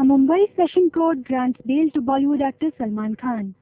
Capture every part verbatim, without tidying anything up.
A Mumbai Session Court grants bail to Bollywood actor Salman Khan.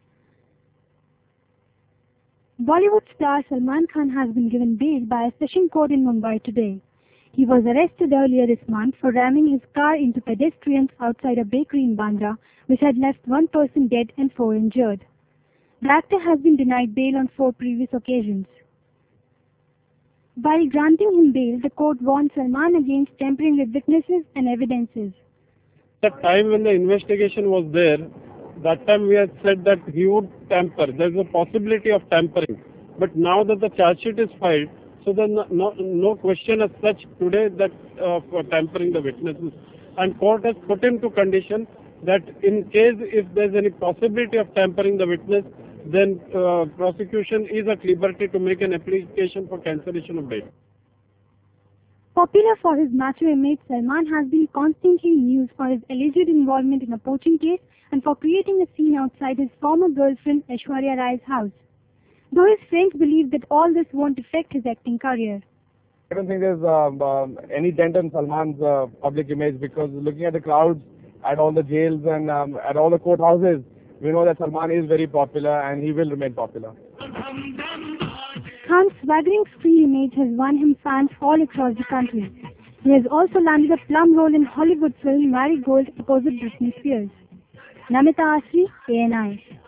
Bollywood star Salman Khan has been given bail by a session court in Mumbai today. He was arrested earlier this month for ramming his car into pedestrians outside a bakery in Bandra, which had left one person dead and four injured. The actor has been denied bail on four previous occasions. While granting him bail, the court warned Salman against tampering with witnesses and evidences. The time when the investigation was there, that time we had said that he would tamper. There is a possibility of tampering. But now that the charge sheet is filed, so then no, no, no question as such today that uh, for tampering the witnesses. And court has put him to condition that in case if there is any possibility of tampering the witness, then uh, prosecution is at liberty to make an application for cancellation of bail. Popular for his macho image, Salman has been constantly in news for his alleged involvement in a poaching case and for creating a scene outside his former girlfriend Aishwarya Rai's house. Though his friends believe that all this won't affect his acting career. I don't think there's um, um, any dent in Salman's uh, public image, because looking at the crowds at all the jails and um, at all the courthouses, we know that Salman is very popular and he will remain popular. Khan's swaggering free image has won him fans all across the country. He has also landed a plum role in Hollywood film Marigold opposite Britney Spears. Namita Asri, A N I.